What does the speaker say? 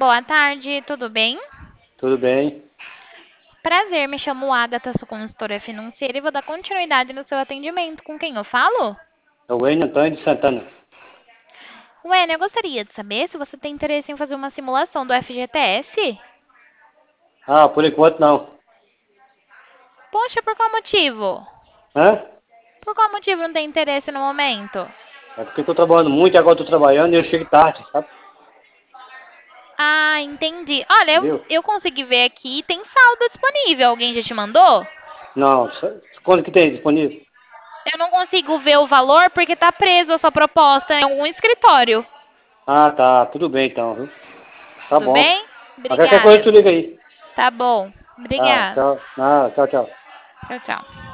Boa tarde, tudo bem? Tudo bem? Prazer, me chamo Agatha, sou consultora financeira e vou dar continuidade no seu atendimento. Com quem eu falo? É o Enio Antônio de Santana. Wênia, eu gostaria de saber se você tem interesse em fazer uma simulação do FGTS. Ah, por enquanto não. Poxa, por qual motivo? Hã? Por qual motivo não tem interesse no momento? É porque estou trabalhando muito e agora estou trabalhando e eu chego tarde, sabe? Ah, entendi. Olha, eu, Entendeu? eu consegui ver aqui, tem saldo disponível. Alguém já te mandou? Não, quando que tem disponível? Eu não consigo ver o valor porque tá preso a sua proposta em algum escritório. Ah, tá. Tudo bem então, viu? Tá Tudo bom. bem? Qualquer coisa Obrigada. tu liga aí. Tá bom. Ah, Obrigada. tchau. Ah, tchau, tchau. Tchau, tchau.